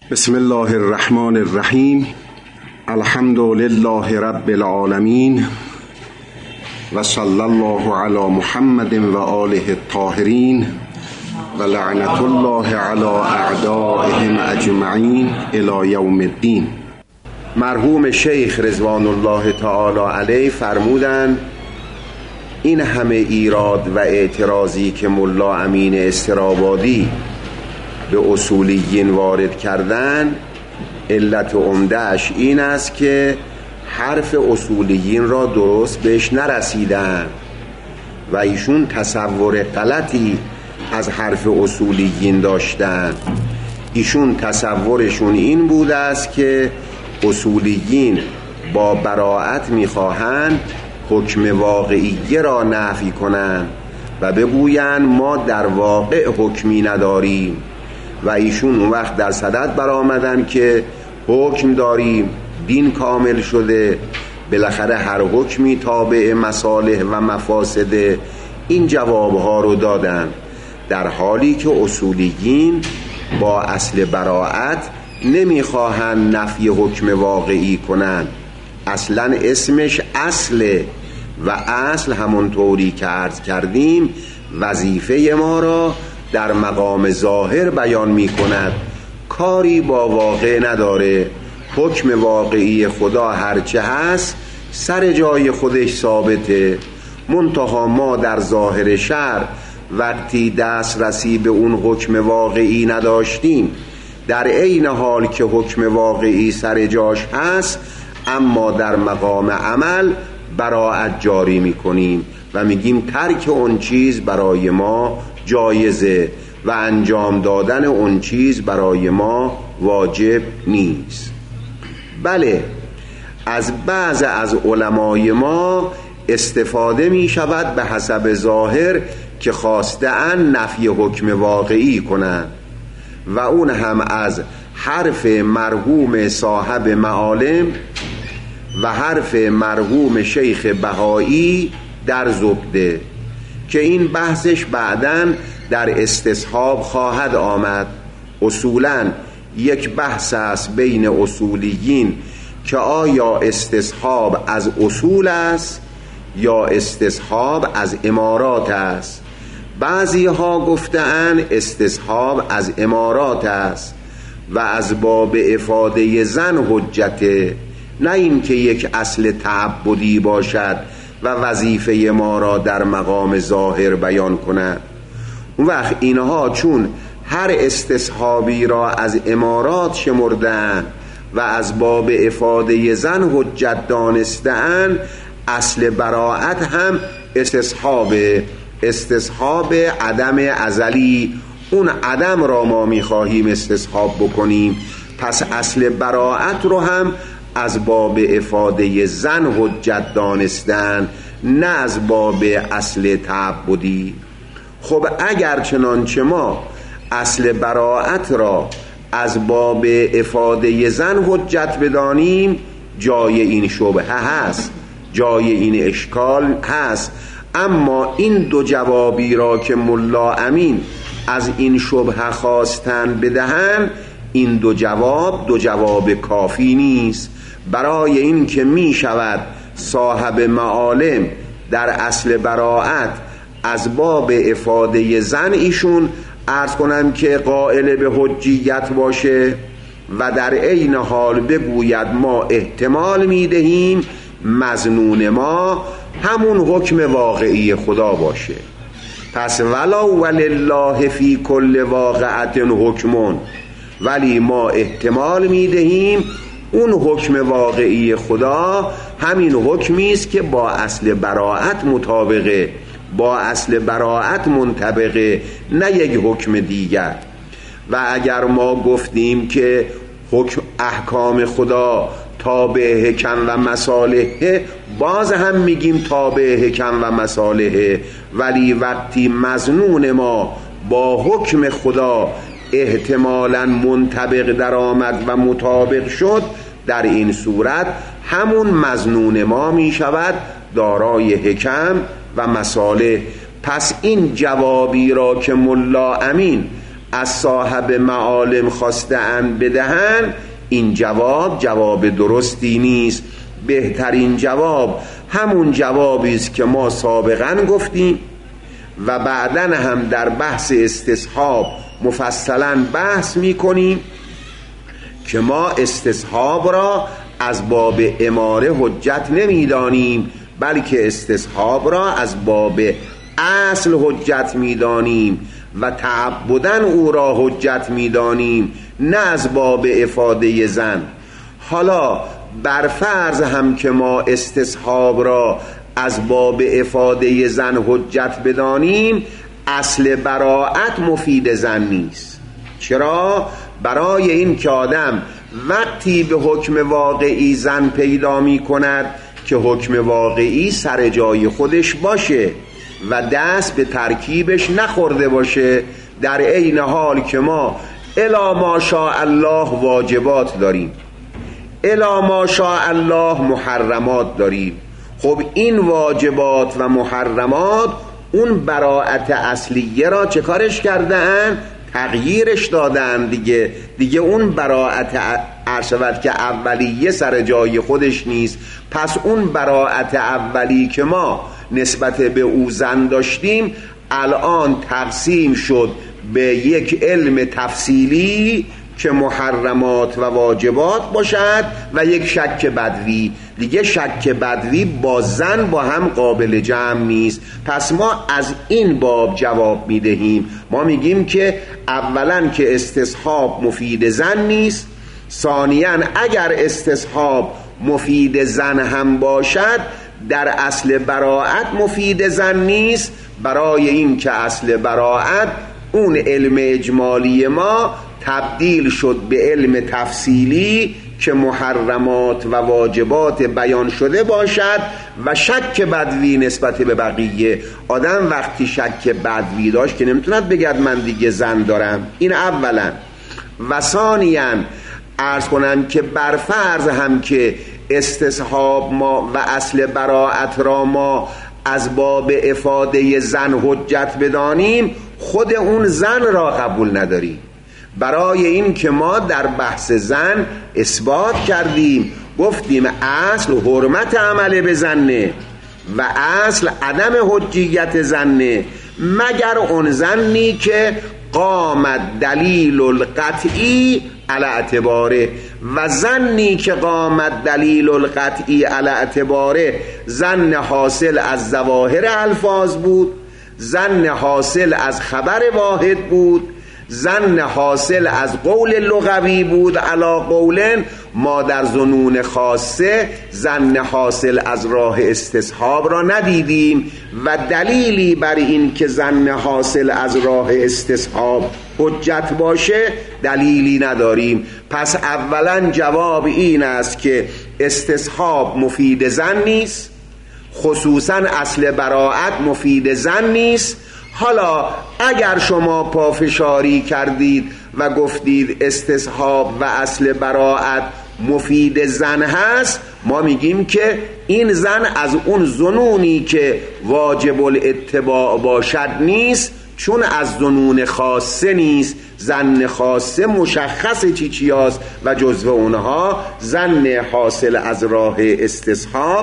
بسم الله الرحمن الرحیم. الحمد لله رب العالمین و صلی الله علی محمد و آله الطاهرین و لعنت الله علی اعدائهم اجمعین الی یوم الدین. مرحوم شیخ رضوان الله تعالی علیه فرمودند این همه ایراد و اعتراضی که ملا امین استرابادی به اصولیین وارد کردن، علت عمده‌اش این است که حرف اصولیین را درست بهش نرسیدن و ایشون تصور غلطی از حرف اصولیین داشتن. ایشون تصورشون این بوده است که اصولیین با براءت میخواهند حکم واقعیه را نفی کنند و بگویند ما در واقع حکمی نداریم و ایشون اون وقت در صدد برآمدن که حکم داریم، دین کامل شده، بالاخره هر حکمی تابع مصالح و مفاسد. این جوابها رو دادن، در حالی که اصولیین با اصل براءت نمیخواهند نفی حکم واقعی کنند. اصلا اسمش اصله و اصل همونطوری که عرض کردیم وظیفه ما را در مقام ظاهر بیان می کند، کاری با واقع نداره. حکم واقعی خدا هرچه هست سر جای خودش ثابته، منتها ما در ظاهر شرع وقتی دسترسی به اون حکم واقعی نداشتیم، در عین حال که حکم واقعی سر جاش هست اما در مقام عمل براءت جاری می کنیم و میگیم ترک اون چیز برای ما جایزه و انجام دادن اون چیز برای ما واجب نیست. بله، از بعض از علمای ما استفاده می شود به حسب ظاهر که خواسته‌اند نفی حکم واقعی کنند و اون هم از حرف مرحوم صاحب معالم و حرف مرحوم شیخ بهایی در زبده که این بحثش بعداً در استصحاب خواهد آمد. اصولاً یک بحث است بین اصولیین که آیا استصحاب از اصول است یا استصحاب از امارات است. بعضی ها گفتند استصحاب از امارات است و از باب افاده زن حجته، نه این که یک اصل تعبدی باشد و وظیفه ما را در مقام ظاهر بیان کند. اون وقت اینها چون هر استصحابی را از امارات شمردن و از باب افاده زن حجت دانستن، اصل براءت هم استصحاب عدم ازلی، اون عدم را ما میخواهیم استصحاب بکنیم. پس اصل براءت رو هم از باب افاده زن حجت دانستن، نه از باب اصل تعبدی. خب اگر چنانچه ما اصل براءت را از باب افاده زن حجت بدانیم، جای این شبهه هست، جای این اشکال هست. اما این دو جوابی را که ملا امین از این شبهه خواستن بدهن، این دو جواب کافی نیست برای این که می شود صاحب معالم در اصل براءت از باب افاده زن ایشون عرض کنم که قائل به حجیت باشه و در عین حال بگوید ما احتمال می دهیم مظنون ما همون حکم واقعی خدا باشه. پس ولله فی کل واقعت حکمون، ولی ما احتمال می دهیم اون حکم واقعی خدا همین حکمی است که با اصل براءت مطابقه، با اصل براءت منطبقه، نه یک حکم دیگر. و اگر ما گفتیم که حکم احکام خدا تابع حکم و مصالحه، باز هم میگیم تابع حکم و مصالحه، ولی وقتی مظنون ما با حکم خدا احتمالاً منطبق در آمد و مطابق شد، در این صورت همون مظنون ما می شود دارای حکم و مصالح. پس این جوابی را که ملا امین از صاحب معالم خواسته‌اند بدهند، این جواب درستی نیست. بهترین جواب همون جوابی است که ما سابقا گفتیم و بعداً هم در بحث استصحاب مفصلاً بحث می‌کنیم که ما استصحاب را از باب اماره حجت نمی‌دانیم، بلکه استصحاب را از باب اصل حجت می‌دانیم و تعبداً او را حجت می‌دانیم، نه از باب افاده زن. حالا بر فرض هم که ما استصحاب را از باب افاده زن حجت بدانیم، اصل براءت مفید زن نیست. چرا؟ برای این که آدم وقتی به حکم واقعی زن پیدا می کند که حکم واقعی سر جای خودش باشه و دست به ترکیبش نخورده باشه، در عین حال که ما الی ما شاء الله واجبات داریم، الی ما شاء الله محرمات داریم. خب این واجبات و محرمات اون براءت اصلیه را چه کارش کردن؟ تغییرش دادن دیگه اون براءت عرشود که اولیه سر جای خودش نیست. پس اون براءت اولی که ما نسبت به او زن داشتیم الان تقسیم شد به یک علم تفصیلی که محرمات و واجبات باشد و یک شک بدوی. دیگه شک بدوی با زن با هم قابل جمع نیست. پس ما از این باب جواب میدهیم. ما میگیم که اولا که استصحاب مفید زن نیست، ثانیاً اگر استصحاب مفید زن هم باشد در اصل براءت مفید زن نیست، برای این که اصل براءت اون علم اجمالی ما تبدیل شد به علم تفصیلی که محرمات و واجبات بیان شده باشد و شک بدوی نسبت به بقیه. آدم وقتی شک بدوی داشت که نمیتوند بگد من دیگه زن دارم. این اولا. و ثانیاً عرض کنم که بر فرض هم که استصحاب ما و اصل براءت را ما از باب افاده زن حجت بدانیم، خود اون زن را قبول نداریم. برای این که ما در بحث زن اثبات کردیم، گفتیم اصل حرمت عمل به زنه و اصل عدم حجیت زنه، مگر اون زنی که قامت دلیل القطعی علی اعتباره. و زنی که قامت دلیل القطعی علی اعتباره زن حاصل از ظواهر الفاظ بود، زن حاصل از خبر واحد بود، زن حاصل از قول لغوی بود علا قولن. ما در ظنون خاصه زن حاصل از راه استصحاب را ندیدیم و دلیلی بر این که زن حاصل از راه استصحاب حجت باشه دلیلی نداریم. پس اولا جواب این است که استصحاب مفید زن نیست، خصوصا اصل براءت مفید زن نیست. حالا اگر شما پافشاری کردید و گفتید استصحاب و اصل براءت مفید زن هست، ما میگیم که این زن از اون ظنونی که واجب الاتباع باشد نیست، چون از ظنون خاصه نیست. زن خاصه مشخص چیاست و جزو اونها زن حاصل از راه استصحاب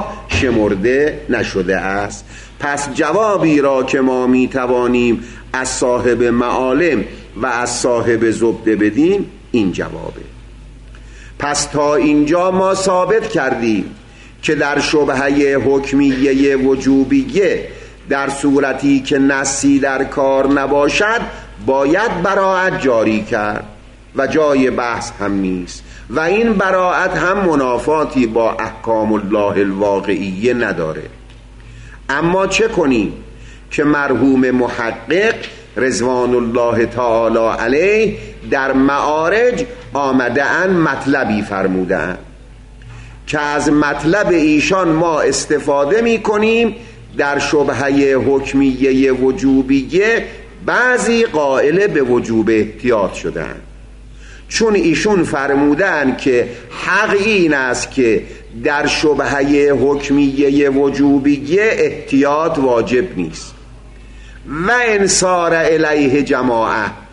شمرده نشده است. پس جوابی را که ما میتوانیم از صاحب معالم و از صاحب زبده بدیم این جوابه. پس تا اینجا ما ثابت کردیم که در شبهه حکمیه وجوبیه در صورتی که نصی در کار نباشد باید براءت جاری کرد و جای بحث هم نیست و این براءت هم منافاتی با احکام الله الواقعیه نداره. اما چه کنیم که مرحوم محقق رضوان الله تعالی علیه در معارج آمده‌اند مطلبی فرمودند که از مطلب ایشان ما استفاده می کنیم. در شبهه حکمیه وجوبیه بعضی قائل به وجوب احتیاط شدند، چون ایشون فرمودند که حق این است که در شبهه حکمیه وجوبیه احتیاط واجب نیست و انصار الیه جماعه.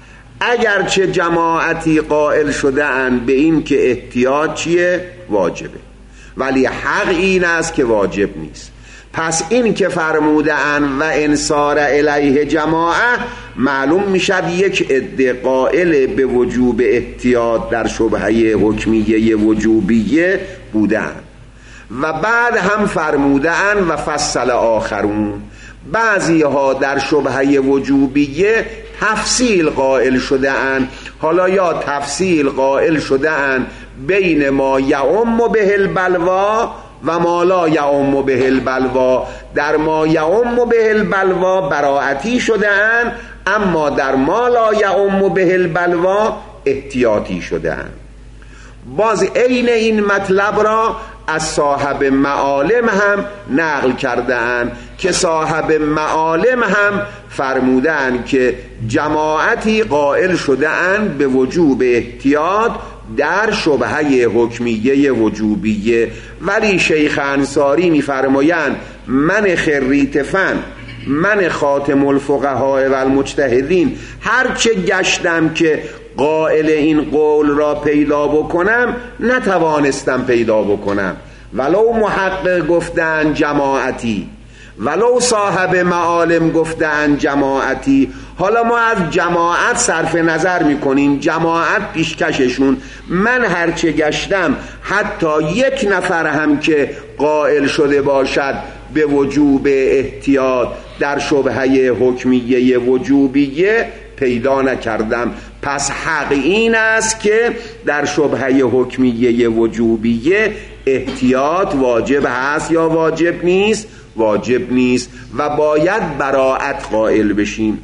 اگرچه جماعتی قائل شده اند به این که احتیاط چیه؟ واجبه، ولی حق این است که واجب نیست. پس این که فرموده اند و انصار الیه جماعه، معلوم میشد یک عده قائل به وجوب احتیاط در شبهه حکمیه وجوبیه بودند و بعد هم فرموده اند و فصل آخرون، بعضی ها در شبهه وجوبیه تفصیل قائل شده اند. حالا یا تفصیل قائل شده اند بین ما یعم به البلوا و ما لا یعم به البلوا. در ما یعم به البلوا براءتی شده اند، اما در ما لا یعم به البلوا احتیاطی شده اند. باز عین این مطلب را از صاحب معالم هم نقل کرده اند که صاحب معالم هم فرموده اند که جماعتی قائل شده اند به وجوب احتیاط در شبهه حکمیه وجوبیه، ولی شیخ انصاری می‌فرمایند من خریت فن، من خاتم الفقهاء و المجتهدین، هرچه گشتم که قائل این قول را پیدا بکنم نتوانستم پیدا بکنم، ولو محقق گفتن جماعتی، ولو صاحب معالم گفتن جماعتی. حالا ما از جماعت صرف نظر میکنیم، جماعت پیشکششون، من هرچه گشتم حتی یک نفر هم که قائل شده باشد به وجوب احتیاط در شبهه حکمیه وجوبیه پیدا نکردم. پس حق این است که در شبهه حکمیه وجوبیه احتیاط واجب هست یا واجب نیست؟ واجب نیست و باید براءت قائل بشیم،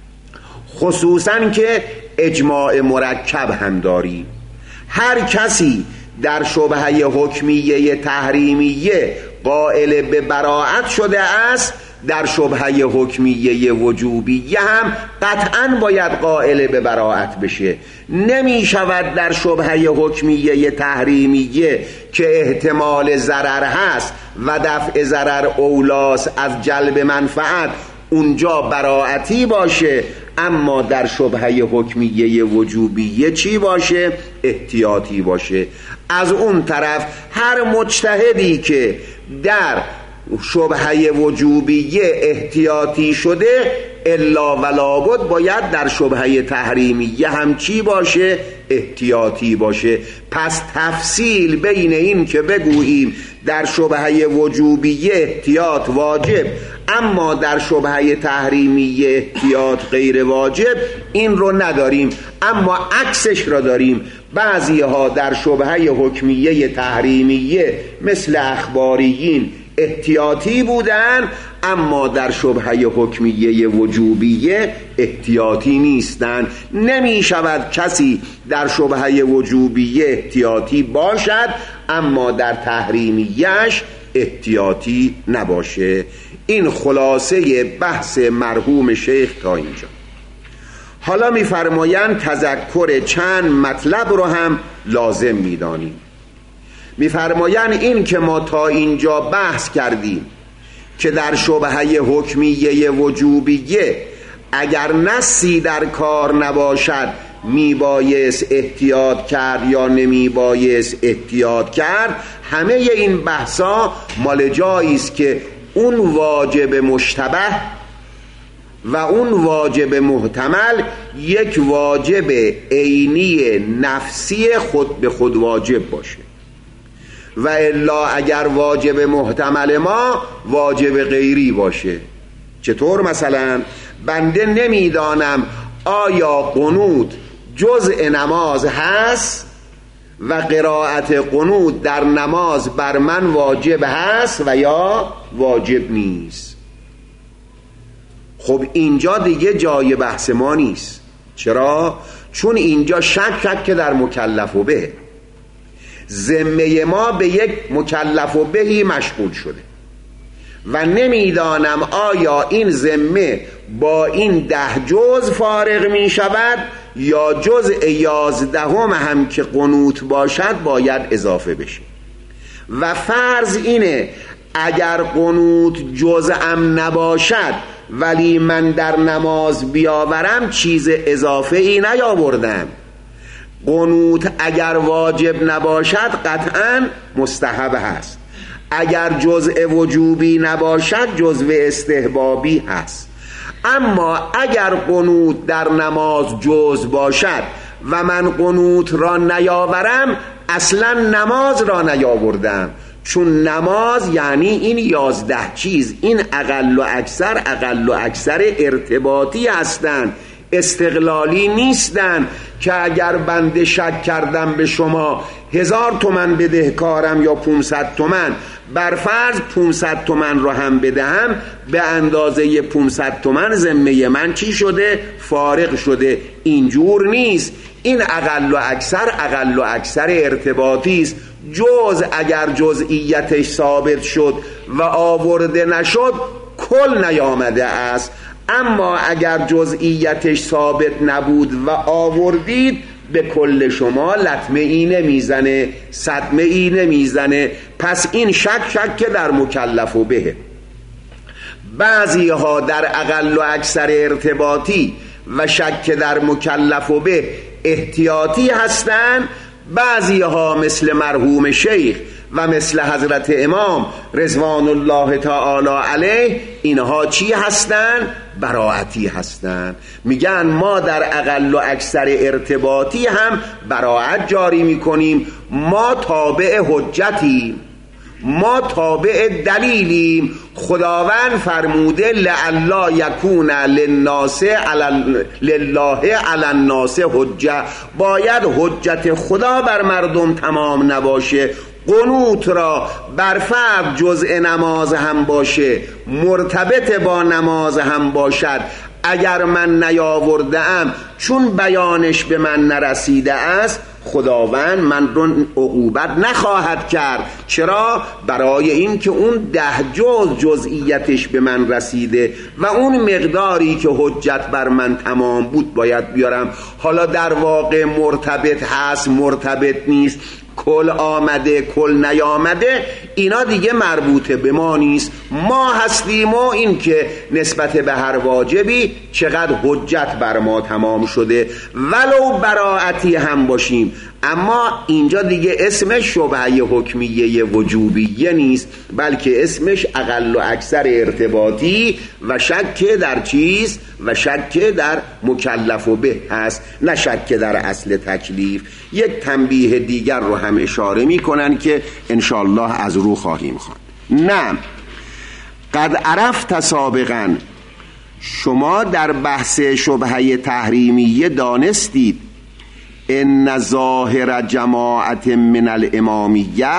خصوصا که اجماع مرکب هم داریم. هر کسی در شبهه حکمیه تحریمیه قائل به براءت شده است، در شبهه حکمیه وجوبیه هم قطعا باید قائل به براءت بشه. نمی شود در شبهه حکمیه تحریمیه که احتمال ضرر هست و دفع ضرر اولاس از جلب منفعت اونجا براءتی باشه، اما در شبهه حکمیه وجوبیه چی باشه؟ احتیاطی باشه. از اون طرف هر مجتهدی که در شبهه وجوبیه احتیاطی شده الا ولا بد باید در شبهه تحریمیه هم چی باشه؟ احتیاطی باشه. پس تفصیل بین این که بگوییم در شبهه وجوبیه احتیاط واجب اما در شبهه تحریمیه احتیاط غیر واجب، این رو نداریم، اما عکسش را داریم. بعضی ها در شبهه حکمیه تحریمیه مثل اخباریین احتیاطی بودن، اما در شبهه حکمیه وجوبیه احتیاطی نیستن. نمی شود کسی در شبهه وجوبیه احتیاطی باشد اما در تحریمیش احتیاطی نباشه. این خلاصه بحث مرحوم شیخ تا اینجا. حالا می‌فرمایند تذکر چند مطلب رو هم لازم می‌دانیم. می‌فرمایند این که ما تا اینجا بحث کردیم که در شبهه حکمیه وجوبیه اگر نصی در کار نباشد میبایست احتیاط کرد یا نمیبایست احتیاط کرد، همه این بحثا مال جایی است که اون واجب مشتبه و اون واجب محتمل یک واجب عینی نفسی خود به خود واجب باشه، و الا اگر واجب محتمل ما واجب غیری باشه. چطور؟ مثلا بنده نمیدانم آیا قنوت جزء نماز هست و قرائت قنوت در نماز بر من واجب هست و یا واجب نیست. خب اینجا دیگه جای بحث ما نیست. چرا؟ چون اینجا شک که در مکلف و به، ذمه ما به یک مکلف و بهی مشغول شده و نمیدانم آیا این ذمه با این 10 جزء فارغ می شود یا جزء 11 هم که قنوت باشد باید اضافه بشه. و فرض اینه اگر قنوت جزء نباشد ولی من در نماز بیاورم چیز اضافه ای نیاوردم. قنوت اگر واجب نباشد قطعا مستحب هست، اگر جزء وجوبی نباشد جزء استحبابی هست. اما اگر قنوت در نماز جزء باشد و من قنوت را نیاورم اصلا نماز را نیاوردم، چون نماز یعنی این 11 چیز، این اقل و اکثر ارتباطی هستند، استقلالی نیستن که اگر بنده شک کردم به شما 1000 تومن بدهکارم یا 500 تومن، بر فرض 500 تومن رو هم بدهم، به اندازه 500 تومن ذمه من چی شده؟ فارغ شده. اینجور نیست. این اقل و اکثر ارتباطی است. جز اگر جزئیتش ثابت شد و آورده نشد کل نیامده است، اما اگر جزئیتش ثابت نبود و آوردید به کل شما لطمه ای نمیزنه، صدمه ای نمیزنه. پس این شک در مکلف و به. بعضی ها در اقل و اکثر ارتباطی و شک در مکلف و به احتیاطی هستند، بعضی ها مثل مرحوم شیخ و مثل حضرت امام رضوان الله تعالی علیه اینها چی هستند؟ براعتی هستند. میگن ما در اقل و اکثر ارتباطی هم براعت جاری میکنیم، ما تابع حجتیم، ما تابع دلیلیم. خداوند فرموده لعلا یکون لله علی الناس حجه، باید حجت خدا بر مردم تمام نباشه. قنوت را بر فرض جزء نماز هم باشه، مرتبط با نماز هم باشد، اگر من نیاوردم چون بیانش به من نرسیده است خداوند من رو عقوبت نخواهد کرد. چرا؟ برای این که اون 10 جزئیتش به من رسیده و اون مقداری که حجت بر من تمام بود باید بیارم. حالا در واقع مرتبط هست، مرتبط نیست، کل آمده، کل نیامده، اینا دیگه مربوطه به ما نیست. ما هستیم و این که نسبت به هر واجبی چقدر حجت بر ما تمام شده، ولو براعتی هم باشیم. اما اینجا دیگه اسمش شبهه حکمیه وجوبیه نیست، بلکه اسمش اقل و اکثر ارتباطی و شک در چیز و شک در مکلف و به هست، نه شک در اصل تکلیف. یک تنبیه دیگر رو هم اشاره می کنن که انشاءالله از رو خواهیم خواند. نه قد عرفت سابقا، شما در بحث شبهه تحریمیه دانستید ان ظاهر جماعت من الامامیه،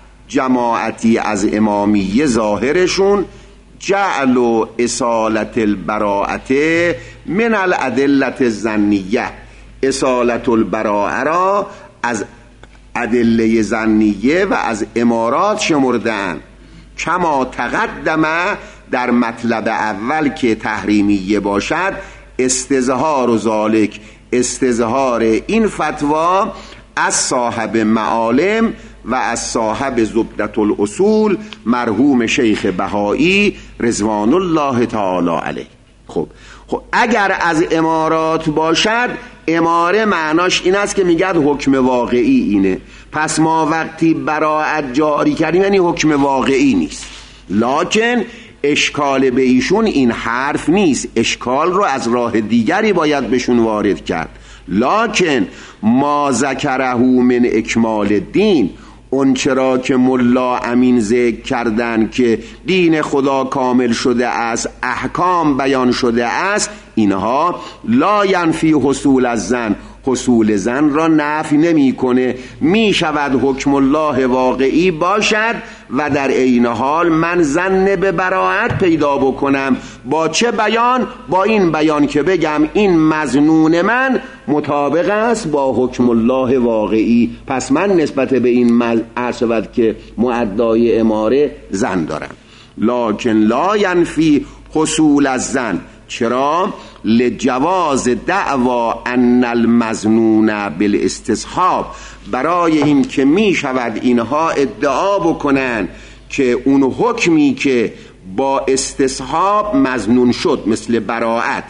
جماعتی از امامیه ظاهرشون جعل و اصالت البراءت من الادلت الظنیه، اصالت البراءه را از ادله ظنیه و از امارات شمردن. کما تقدم در مطلب اول که تحریمیه باشد، استظهار و ذالک، استظهار این فتوا از صاحب معالم و از صاحب زبدة الاصول مرحوم شیخ بهایی رضوان الله تعالی علیه. خب اگر از امارات باشد، اماره معناش این است که میگد حکم واقعی اینه، پس ما وقتی براءت جاری کردیم یعنی حکم واقعی نیست. لکن اشکال به ایشون این حرف نیست، اشکال رو از راه دیگری باید بهشون وارد کرد. لکن ما ذکره من اکمال الدین، اون چرا که ملا امین ذکر کردن که دین خدا کامل شده است، احکام بیان شده است، اینها لا ینفی حصول الظن، حصول زن را نفی نمی کنه. می شود حکم الله واقعی باشد و در عین حال من ظن به براءت پیدا بکنم. با چه بیان؟ با این بیان که بگم این مظنون من مطابق است با حکم الله واقعی، پس من نسبت به این عرض که مؤدای اماره ظن دارم. لکن لا ینفی حصول الظن، چرا؟ لجواز دعوا ان المظنون بالاستصحاب، برای این که می شود اینها ادعا بکنن که اون حکمی که با استصحاب مظنون شد مثل براءت،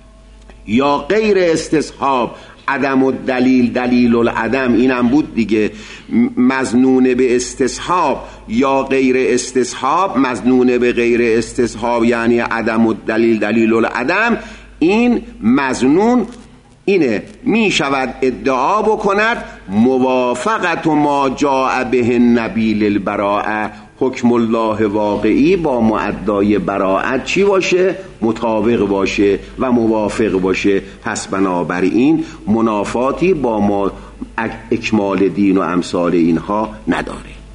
یا غیر استصحاب عدم الدلیل دلیل العدم، اینم بود دیگه، مظنون به استصحاب یا غیر استصحاب مظنون به غیر استصحاب یعنی عدم الدلیل دلیل العدم، این مظنون اینه می شود ادعا بکند موافقت ما جاء به النبی للبراءه، حکم الله واقعی با معدای براءت چی باشه؟ مطابق باشه و موافق باشه. پس بنابراین منافاتی با ما اکمال دین و امثال اینها نداره.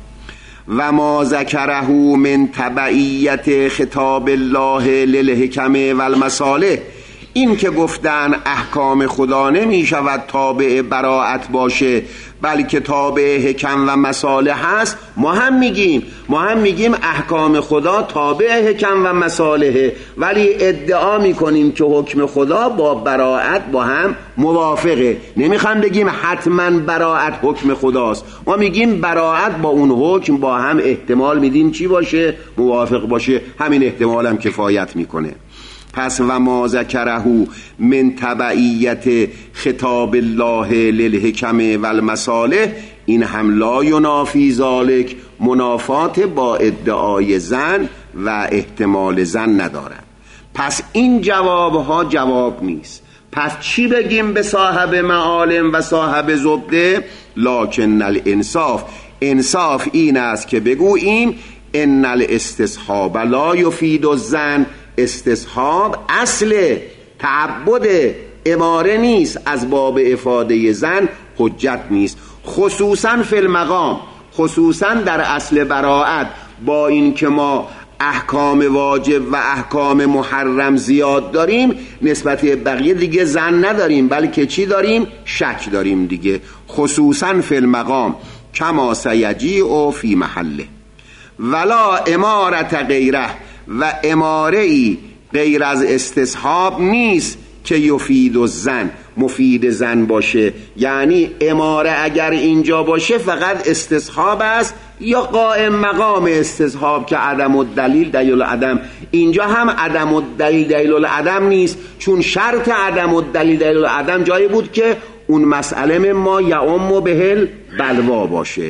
و ما ذکره من تبعیت خطاب الله للحکم و المصالح، این که گفتن احکام خدا نمی شود تابع براءت باشه بلکه تابع حکم و مصالح هست، ما هم میگیم احکام خدا تابع حکم و مصالحه، ولی ادعا میکنیم که حکم خدا با براءت با هم موافقه. نمیخوام بگیم حتما براءت حکم خداست، ما میگیم براءت با اون حکم با هم احتمال میدیم چی باشه؟ موافق باشه. همین احتمال هم کفایت میکنه. پس و ما ذکره من تبعیت خطاب الله للحکم و المصالح، این هم لا ینافی ذالک، منافات با ادعای زن و احتمال زن ندارد. پس این جوابها جواب نیست. پس چی بگیم به صاحب معالم و صاحب زبده؟ لکن الانصاف، انصاف این است که بگوییم ان الاستصحاب لا یفید الظن، استصحاب اصل تعبد اماره نیست، از باب افاده زن حجت نیست، خصوصا فی المقام، خصوصا در اصل براءت، با این که ما احکام واجب و احکام محرم زیاد داریم، نسبت بقیه دیگه زن نداریم بلکه چی داریم؟ شک داریم دیگه. خصوصا فی المقام کما سیجیء فی محله. ولا امارت غیره، و اماره ای غیر از استصحاب نیست که یفید الظن، مفید زن باشه. یعنی اماره اگر اینجا باشه فقط استصحاب است یا قائم مقام استصحاب که عدم الدلیل دلیل العدم. اینجا هم عدم الدلیل دلیل العدم نیست، چون شرط عدم الدلیل دلیل العدم جایی بود که اون مسئله ما یعم بهل بلوا باشه.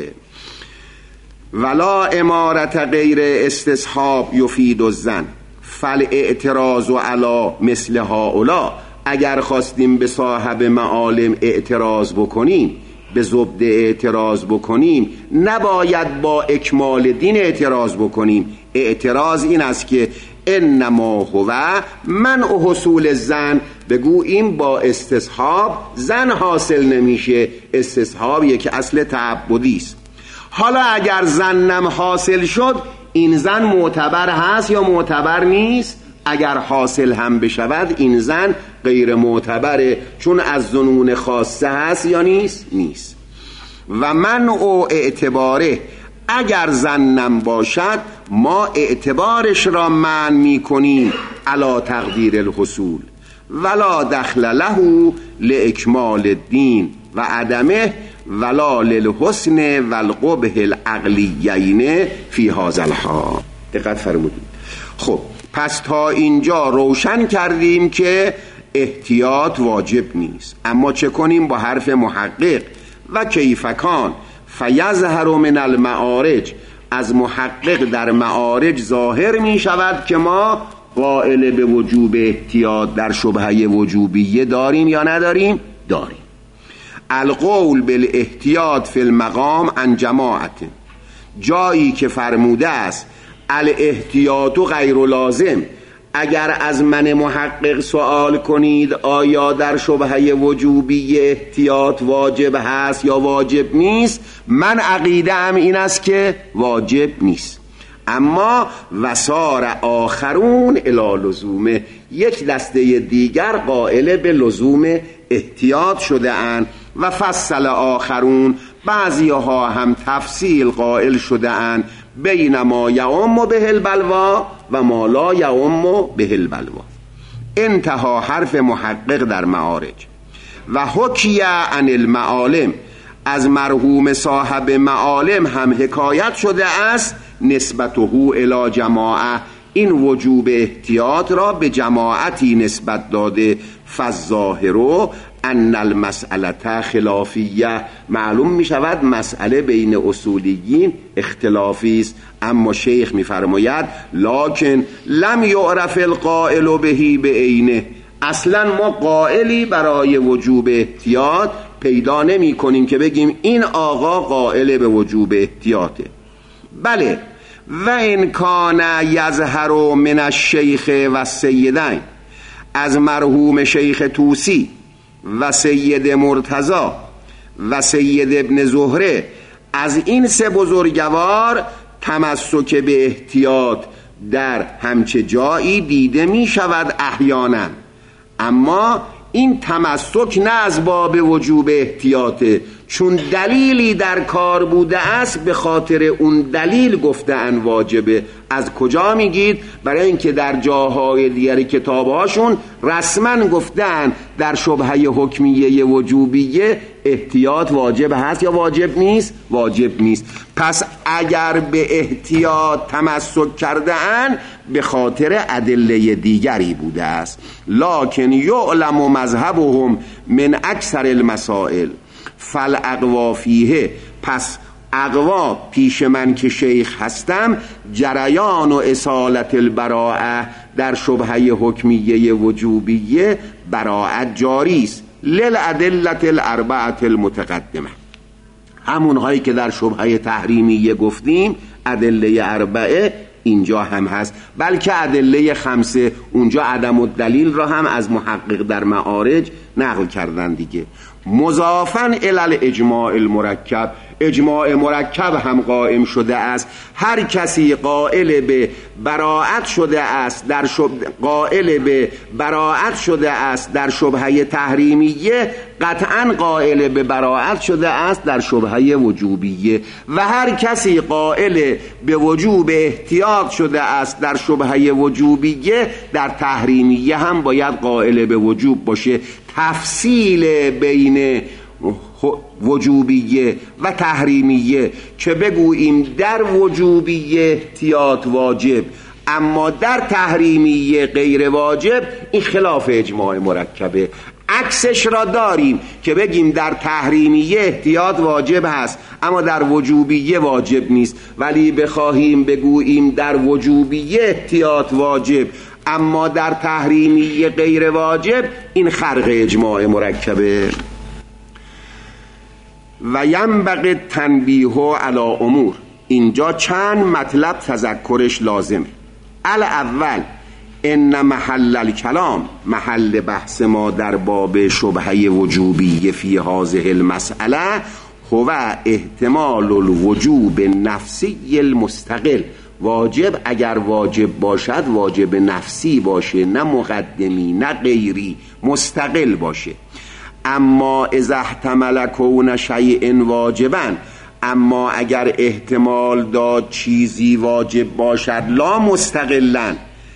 ولا امارت غیر استصحاب یفید الظن فالاعتراض علی مثل هؤلاء، اگر خواستیم به صاحب معالم اعتراض بکنیم، به زبده اعتراض بکنیم، نباید با اکمال دین اعتراض بکنیم. اعتراض این است که انما هو منع حصول الظن، بگوییم با استصحاب زن حاصل نمیشه، استصحاب یک اصل تعبدی است. حالا اگر زنم حاصل شد، این زن معتبر هست یا معتبر نیست؟ اگر حاصل هم بشود این زن غیر معتبره، چون از ظنون خاصه هست یا نیست؟ نیست. و منع اعتباره، اگر زنم باشد ما اعتبارش را منع می کنیم علی تقدیر الحصول، ولا دخل له لاکمال الدین و عدمه ولا للحسن والقبح العقلیین فی هذا الحال. دقت فرمودید. خب پس تا اینجا روشن کردیم که احتیاط واجب نیست، اما چه کنیم با حرف محقق؟ و کیفکان فیظهر من المعارج، از محقق در معارج ظاهر می شود که ما قائل به وجوب احتیاط در شبهه وجوبیه داریم یا نداریم؟ داریم. القول بالاحتیاط فی المقام عن جماعت، جایی که فرموده است الاحتیاط غیر لازم، اگر از من محقق سوال کنید آیا در شبهه وجوبی احتیاط واجب هست یا واجب نیست، من عقیده ام این است که واجب نیست. اما وسار آخرون الی لزومه، یک دسته دیگر قائل به لزوم احتیاط شده اند. و فصل آخرون، بعضی ها هم تفصیل قائل شده اند بین ما یعم به البلوا و ما لا یعم به البلوا. انتها حرف محقق در معارج. و حکیه عن المعالم، از مرحوم صاحب معالم هم حکایت شده است نسبته الی جماعه، این وجوب احتیاط را به جماعتی نسبت داده. فالظاهر ان المسئله خلافیه، معلوم می شود مسئله بین اصولیین اختلافی است. اما شیخ می فرماید لکن لم یعرف القائل بهی بعینه، اصلا ما قائلی برای وجوب احتیاط پیدا نمی کنیم که بگیم این آقا قائل به وجوب احتیاطه. بله، و ان کان یظهر من الشیخ و السیدین، از مرحوم شیخ طوسی و سید مرتضی و سید ابن زهره، از این سه بزرگوار تمسک به احتیاط در همچه جایی دیده می شود احیانا، اما این تمسک نه از باب وجوب احتیاطه، چون دلیلی در کار بوده است به خاطر اون دلیل گفتن واجبه. از کجا میگید؟ برای اینکه در جاهای دیگر کتابهاشون رسما گفتن در شبهه حکمیه وجوبیه احتیاط واجب هست یا واجب نیست؟ واجب نیست. پس اگر به احتیاط تمسک کردن به خاطر ادله دیگری بوده است. لکن یعلم مذهبهم من اکثر المسائل فالاقوا فیه، پس اقوا پیش من که شیخ هستم جریان و اصالت البراءه، در شبهه حکمیه وجوبیه براءت جاری است. للادله الاربعه المتقدمه، همونهایی که در شبهه تحریمیه گفتیم ادله اربعه اینجا هم هست، بلکه ادله خمسه اونجا عدم الدلیل را هم از محقق در معارج نقل کردن دیگه. مضافاً الی الاجماع المرکب، اجماع مرکب هم قائم شده است. هر کسی قائل به براءت شده است در شبهه تحریمیه، قطعاً قائل به براءت شده است در شبهه وجوبیه، و هر کسی قائل به وجوب احتیاط شده است در شبهه وجوبیه، در تحریمیه هم باید قائل به وجوب باشه. تفصیل بین وجوبیه و تحریمیه که بگوییم در وجوبیه احتیاط واجب اما در تحریمیه غیر واجب، این خلاف اجماع مرکبه. عکسش را داریم که بگیم در تحریمیه احتیاط واجب هست اما در وجوبیه واجب نیست، ولی بخواهیم بگوییم در وجوبیه احتیاط واجب اما در تحریمیه غیر واجب، این خرق اجماع مرکبه. و ینبغی التنبیه علی امور، اینجا چند مطلب تذکرش لازمه. الاول ان محل الکلام، محل بحث ما در باب شبهه وجوبی فی هذه المسئله هو احتمال الوجوب نفسی المستقل، واجب اگر واجب باشد واجب نفسی باشه، نه مقدمی نه غیری، مستقل باشه. اما اذا احتمل کون شیء واجبا، اما اگر احتمال داد چیزی واجب باشد لا مستقلا،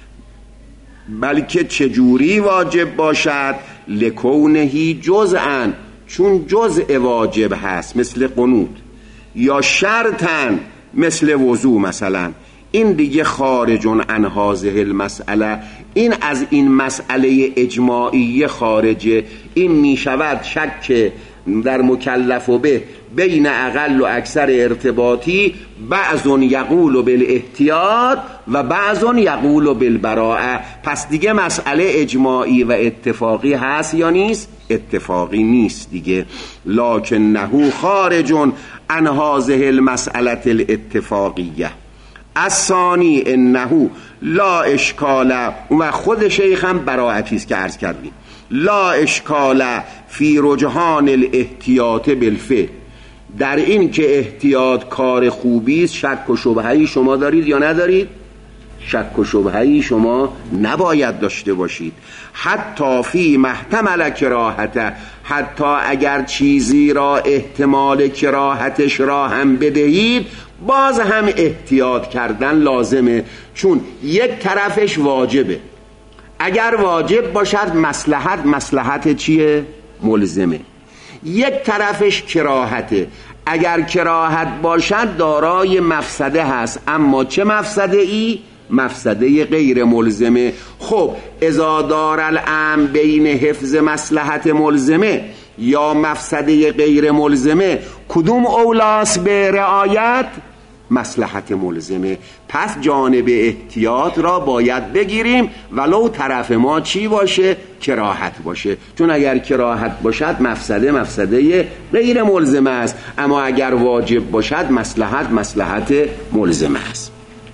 بلکه چجوری واجب باشد؟ لکونهی جزءا، چون جزء واجب هست مثل قنوت، یا شرطا مثل وضو مثلا، این دیگه خارج عن هذه المسئله، این از این مسئله اجماعی خارجه. این می شود شک در مکلف و به بین اقل و اکثر ارتباطی، بعض یقول بالاحتیاط و بعض یقول بالبراءه. پس دیگه مسئله اجماعی و اتفاقی هست یا نیست؟ اتفاقی نیست دیگه. لکنه خارج عن هذه المسئله الاتفاقیه. الثانی انه لا اشکال، و خود شیخ هم براءتی است که عرض کردیم، لا اشکال فی رجحان الاحتیاط بالفعل، در این که احتیاط کار خوبی است. شک و شبهه‌ای شما دارید یا ندارید؟ شک و شبهه‌ای شما نباید داشته باشید. حتی فی محتمل کراهته، حتی اگر چیزی را احتمال کراهتش را هم بدهید باز هم احتیاط کردن لازمه، چون یک طرفش واجبه. اگر واجب باشد مصلحت چیه؟ ملزمه. یک طرفش کراهته، اگر کراهت باشد دارای مفسده هست، اما چه مفسده ای؟ مفسده غیر ملزمه. خب اذا دار الامر بین حفظ مصلحت ملزمه یا مفسده غیر ملزمه، کدوم اولاست به رعایت؟ مصلحت ملزمه. پس جانب احتیاط را باید بگیریم ولو طرف ما چی باشه؟ کراهت باشه. چون اگر کراهت باشد مفسده غیر ملزمه است، اما اگر واجب باشد مصلحت ملزمه است.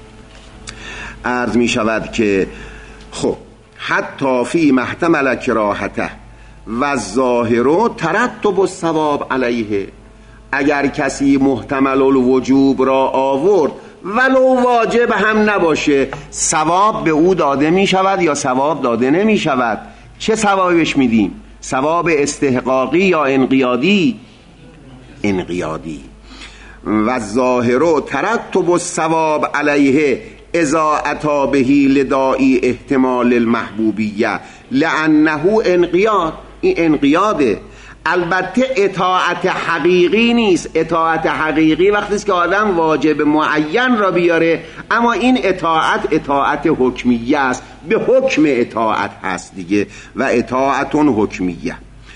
عرض می شود که خب حتی فی محتمل کراهته و الظاهر ترتب الثواب علیه، اگر کسی محتمل الوجوب را آورد ولو واجب هم نباشه، ثواب به او داده می شود یا ثواب داده نمی شود؟ چه ثوابش میدیم؟ ثواب استحقاقی یا انقیادی؟ انقیادی. و الظاهر ترتب الثواب علیه اذا اتی به لداعی احتمال المحبوبیه لانه انقیاد. این انقیاده. البته اطاعت حقیقی نیست. اطاعت حقیقی وقتی است که آدم واجب معین را بیاره، اما این اطاعت حکمیه است، به حکم اطاعت هست دیگه، و اطاعت حکمیه.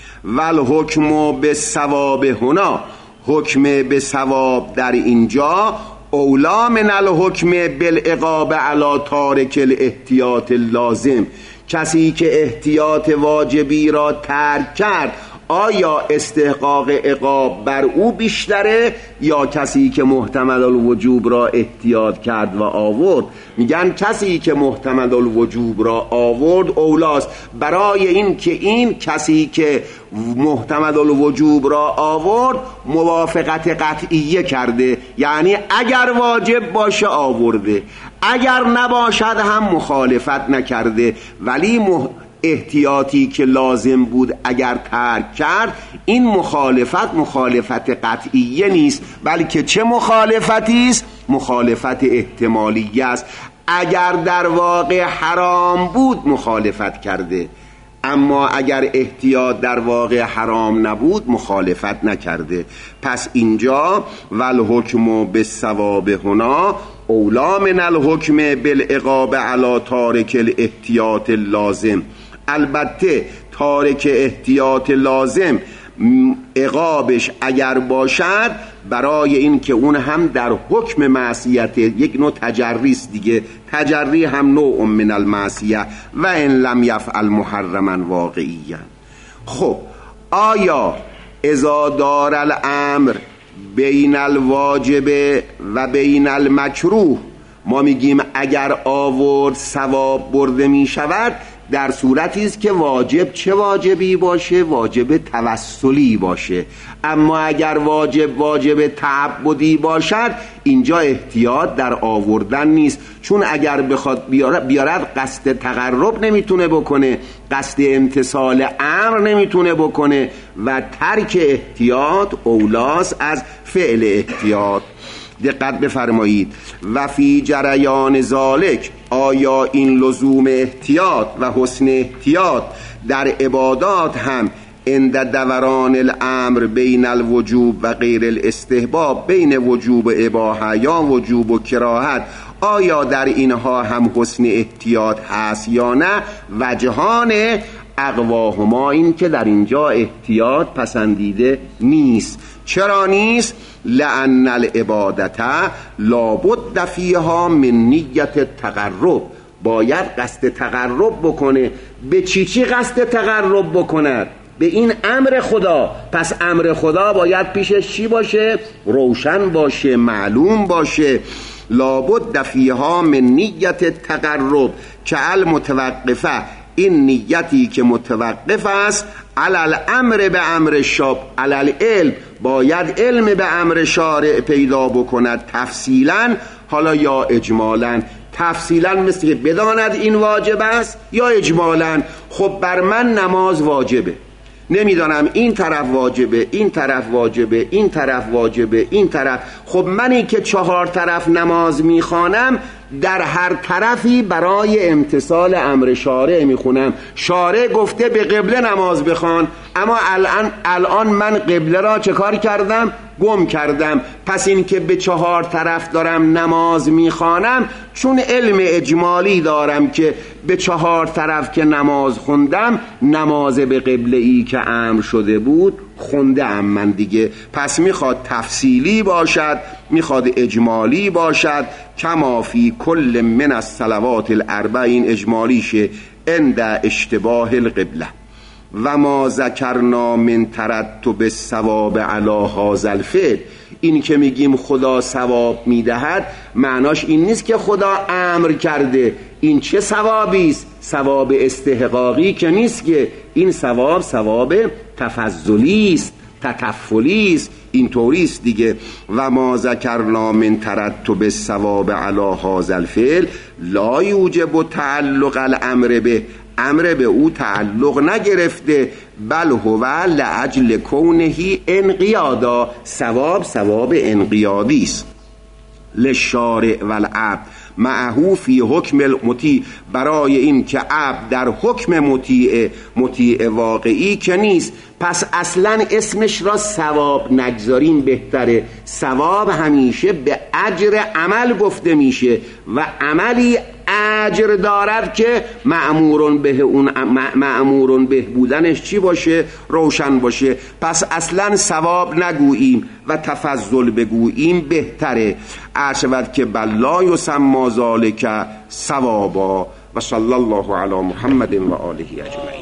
والحکم به ثواب هنا، حکم به ثواب در اینجا اولا من الحکم بالعقاب علی تارک الاحتیاط اللازم. کسی که احتیاط واجبی را ترک کرد، آیا استحقاق عقاب بر او بیشتره یا کسی که محتمل الوجوب را احتیاط کرد و آورد؟ میگن کسی که محتمل الوجوب را آورد اولاست، برای این که این کسی که محتمل الوجوب را آورد موافقت قطعیه کرده، یعنی اگر واجب باشه آورده، اگر نباشد هم مخالفت نکرده. ولی احتیاطی که لازم بود اگر ترک کرد، این مخالفت قطعیه نیست، بلکه چه مخالفتی است؟ مخالفت احتمالیه است. اگر در واقع حرام بود مخالفت کرده، اما اگر احتیاط در واقع حرام نبود مخالفت نکرده. پس اینجا والحکم بالثواب هنا اولا من الحکم بالعقاب علی تارک الاحتیاط اللازم. البته تارک احتیاط لازم عقابش اگر باشد، برای این که اون هم در حکم معصیت، یک نوع تجریست دیگه، تجری هم نوع من المعصیه و ان لم یفعل محرما واقعیا. خب آیا اذا دار الامر بین الواجب و بین المکروه، ما میگیم اگر آورد ثواب برده می شود در صورتی است که واجب چه واجبی باشه؟ واجب توسلی باشه. اما اگر واجب تعبدی باشد، اینجا احتیاط در آوردن نیست، چون اگر بخواد بیارد قصد تقرب نمیتونه بکنه، قصد امتثال امر نمیتونه بکنه، و ترک احتیاط اولاست از فعل احتیاط. دقت بفرمایید. و فی جریان ذالک، آیا این لزوم احتیاط و حسن احتیاط در عبادات هم عند دوران الامر بین الوجوب و غیر الاستحباب، بین وجوب و اباحه یا وجوب و کراهت، آیا در اینها هم حسن احتیاط هست یا نه؟ وجهان اقواهما، این که در اینجا احتیاط پسندیده نیست. چرا نیست؟ لأن العبادت لابد فیها من نیت تقرب، باید قصد تقرب بکنه. به چی قصد تقرب بکند؟ به این امر خدا. پس امر خدا باید پیشش چی باشه؟ روشن باشه، معلوم باشه. لابد فیها من نیت تقرب که المتوقفه، این نیتی که متوقف است علل امر به امر شاب علل علم، باید علم به امر شارع پیدا بکند تفصیلا، حالا یا اجمالا. تفصیلا مثل که بداند این واجب است، یا اجمالا خب بر من نماز واجبه، نمیدانم این طرف واجبه، این طرف واجبه، این طرف واجبه، این طرف. خب منی که 4 طرف نماز میخوانم، در هر طرفی برای امتثال امر شارع میخونم. شارع گفته به قبله نماز بخوان، اما الان من قبله را چه کار کردم؟ گم کردم. پس این که به 4 طرف دارم نماز میخوانم چون علم اجمالی دارم که به 4 طرف که نماز خوندم نماز به قبله ای که امر شده بود خونده ام من دیگه. پس میخواد تفصیلی باشد، میخواد اجمالی باشد. کما فی کل من الصلوات الاربع، این اجمالیشه، عند اشتباه القبله. و ما ذکرنا من ترتب الثواب علی هذا الفعل، این که میگیم خدا ثواب میدهد معناش این نیست که خدا امر کرده. این چه ثوابی است؟ ثواب استحقاقی که نیست که، این ثواب تفضلی است، تکفلی است، این طوری است دیگه. و ما ذکرنا من ترتب الثواب علی هذا الفعل لا یوجب تعلق الامر به، امر به او تعلق نگرفته، بل هو لاجل کونه انقیادا، ثواب انقیادی است. للشارع والعبد معه فی حکم المطیع، برای این که عبد در حکم مطیع واقعی که نیست. پس اصلا اسمش را ثواب نگذاریم بهتره. ثواب همیشه به اجر عمل گفته میشه و عملی اجر دارد که مأمورون به بودنش چی باشه؟ روشن باشه. پس اصلا ثواب نگوییم و تفضل بگوییم بهتره. عرشود که بلا یسمى ذلک ثوابا. و صلی الله علی محمد و آله اجمعین.